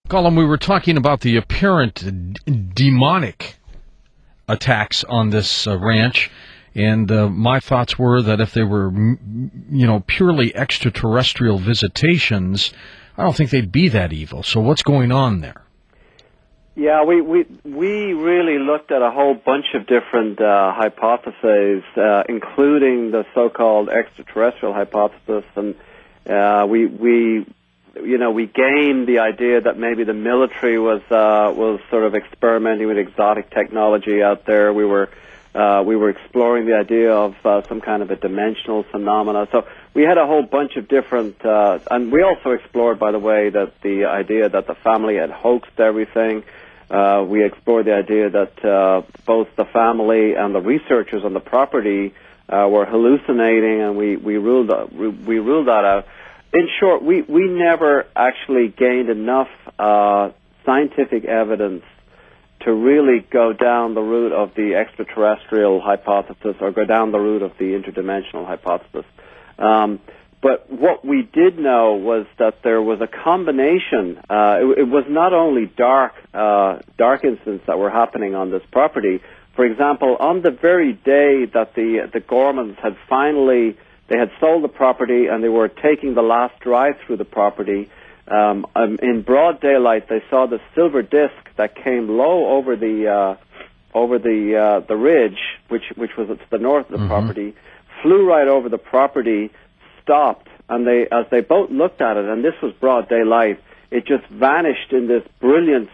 Colin, we were talking about the apparent demonic attacks on this ranch, and my thoughts were that if they were, purely extraterrestrial visitations, I don't think they'd be that evil. So what's going on there? Yeah, we really looked at a whole bunch of different hypotheses, including the so-called extraterrestrial hypothesis, and we gained the idea that maybe the military was sort of experimenting with exotic technology out there. We were exploring the idea of some kind of a dimensional phenomena. So we had a whole bunch of different, and we also explored, by the way, that the idea that the family had hoaxed everything. We explored the idea that both the family and the researchers on the property were hallucinating, and we ruled that out. In short, we never actually gained enough scientific evidence to really go down the route of the extraterrestrial hypothesis or go down the route of the interdimensional hypothesis. But what we did know was that there was a combination. It was not only dark incidents that were happening on this property. For example, on the very day that the Gormans had they had sold the property and they were taking the last drive through the property, in broad daylight they saw the silver disc that came low over the ridge, which was to the north of the property, flew right over the property, stopped, and as they both looked at it, and this was broad daylight, it just vanished in this brilliant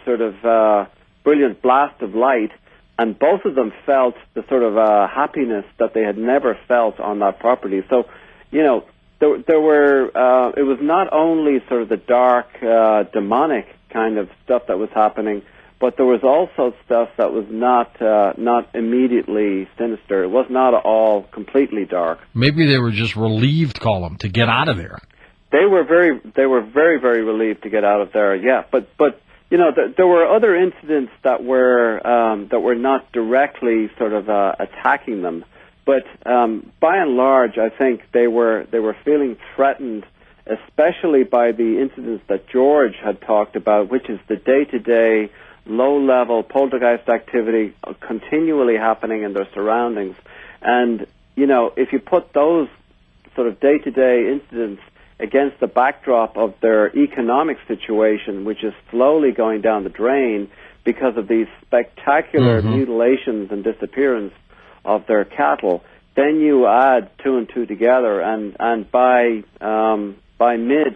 blast of light, and both of them felt the sort of happiness that they had never felt on that property. So, there were. It was not only sort of the dark, demonic kind of stuff that was happening, but there was also stuff that was not immediately sinister. It was not all completely dark. Maybe they were just relieved, Colin, to get out of there. They were very, very relieved to get out of there. Yeah, but there were other incidents that were not directly sort of attacking them, but by and large, I think they were feeling threatened, especially by the incidents that George had talked about, which is the day-to-day, low-level poltergeist activity continually happening in their surroundings. And if you put those sort of day-to-day incidents against the backdrop of their economic situation, which is slowly going down the drain because of these spectacular mutilations and disappearance of their cattle, then you add two and two together, and by mid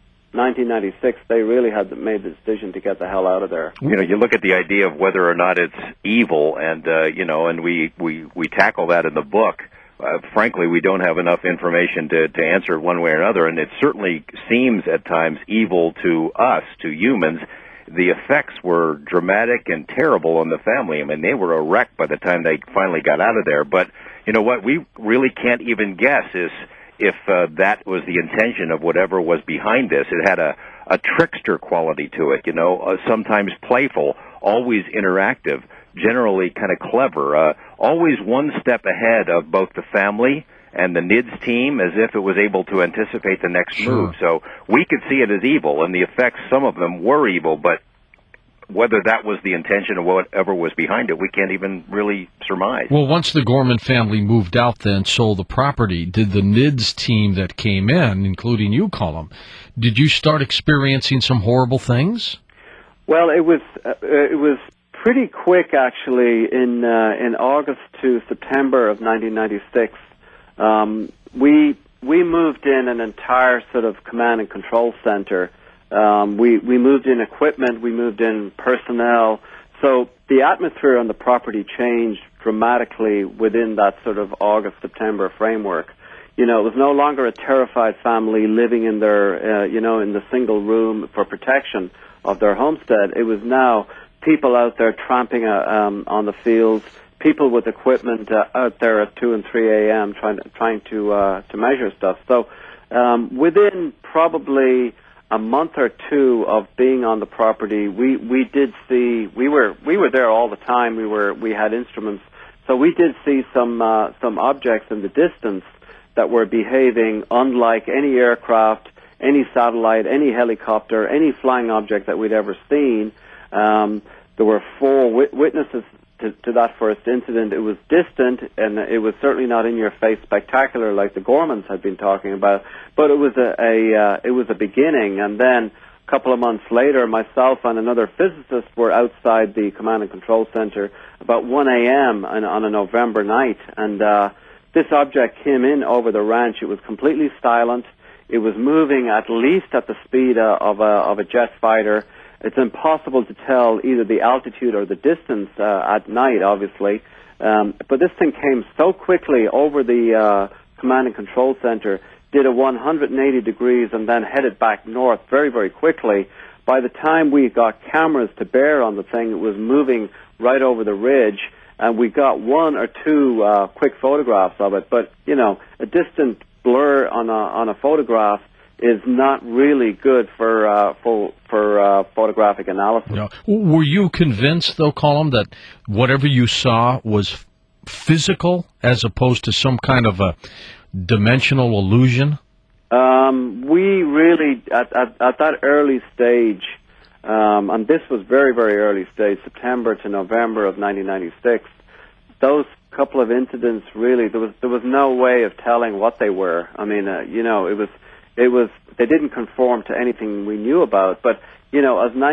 1996, they really had made the decision to get the hell out of there. You look at the idea of whether or not it's evil, and and we tackle that in the book. Frankly, we don't have enough information to answer it one way or another, and it certainly seems at times evil to us, to humans. The effects were dramatic and terrible on the family. I mean, they were a wreck by the time they finally got out of there. But you know what? We really can't even guess if that was the intention of whatever was behind this. It had a trickster quality to it, sometimes playful, always interactive, generally kind of clever, always one step ahead of both the family and the NIDS team, as if it was able to anticipate the next move. So we could see it as evil, and the effects, some of them were evil, but whether that was the intention or whatever was behind it, we can't even really surmise. Well, once the Gorman family moved out then, sold the property, did the NIDS team that came in, including you, Colin, did you start experiencing some horrible things? Well, it was pretty quick, actually. In August to September of 1996, we moved in an entire sort of command and control center. We moved in equipment, we moved in personnel. So the atmosphere on the property changed dramatically within that sort of August-September framework. It was no longer a terrified family living in their, in the single room for protection of their homestead. It was now people out there tramping on the fields, people with equipment out there at 2 and 3 a.m. trying to measure stuff. So within probably a month or two of being on the property, we did see, we were there all the time. We had instruments, so we did see some objects in the distance that were behaving unlike any aircraft, any satellite, any helicopter, any flying object that we'd ever seen. There were 4 witnesses to that first incident. It was distant, and it was certainly not in-your-face spectacular like the Gormans had been talking about. But it was a beginning. And then a couple of months later, myself and another physicist were outside the command and control center about 1 a.m. on a November night, and this object came in over the ranch. It was completely silent. It was moving at least at the speed of a jet fighter. It's impossible to tell either the altitude or the distance at night, obviously. But this thing came so quickly over the command and control center, did a 180 degrees, and then headed back north very, very quickly. By the time we got cameras to bear on the thing, it was moving right over the ridge, and we got 1 or 2 quick photographs of it. But, you know, a distant blur on a photograph is not really good for photographic analysis. No. Were you convinced, though, Colm, that whatever you saw was physical as opposed to some kind of a dimensional illusion? We really, at that early stage, and this was very, very early stage, September to November of 1996, those couple of incidents really, there was no way of telling what they were. I mean, you know, it was they didn't conform to anything we knew about. But, you know, as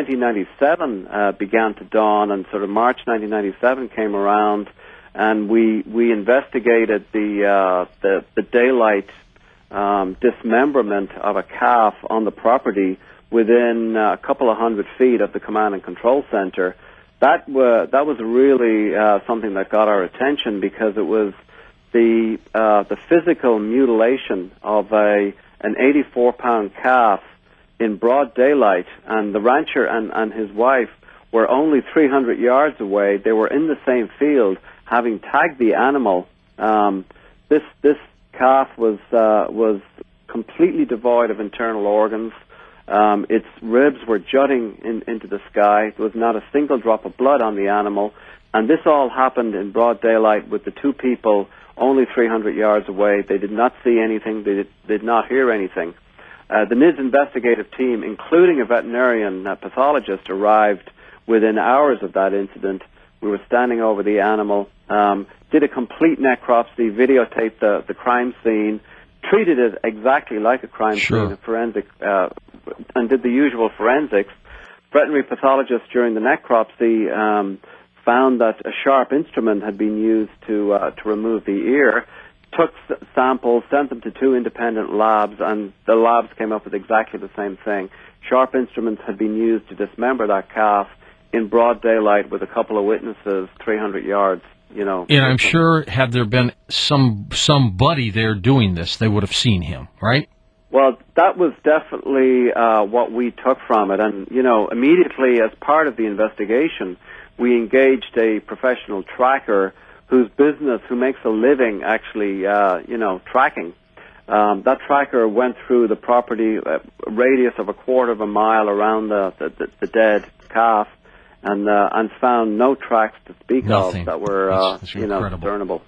1997 began to dawn, and sort of March 1997 came around, and we investigated the daylight dismemberment of a calf on the property within a couple of 100 feet of the command and control center. That was really something that got our attention, because it was the physical mutilation of an 84-pound calf in broad daylight, and the rancher and his wife were only 300 yards away. They were in the same field, having tagged the animal. This calf was completely devoid of internal organs. Its ribs were jutting into the sky. There was not a single drop of blood on the animal, and this all happened in broad daylight with the 2 people only 300 yards away. They did not see anything. They did not hear anything. The NIDS investigative team, including a veterinarian pathologist, arrived within hours of that incident. We were standing over the animal, did a complete necropsy, videotaped the crime scene, treated it exactly like a crime scene, a forensic, and did the usual forensics. Veterinary pathologists during the necropsy found that a sharp instrument had been used to remove the ear, took samples, sent them to 2 independent labs, and the labs came up with exactly the same thing. Sharp instruments had been used to dismember that calf in broad daylight with a couple of witnesses 300 yards, you know. And I'm sure, had there been somebody there doing this, they would have seen him, right? Well, that was definitely what we took from it. And, you know, immediately as part of the investigation, we engaged a professional tracker who makes a living actually, tracking. That tracker went through the property, a radius of a quarter of a mile around the dead calf, and found no tracks to speak Nothing. of that were, That's incredible. discernible.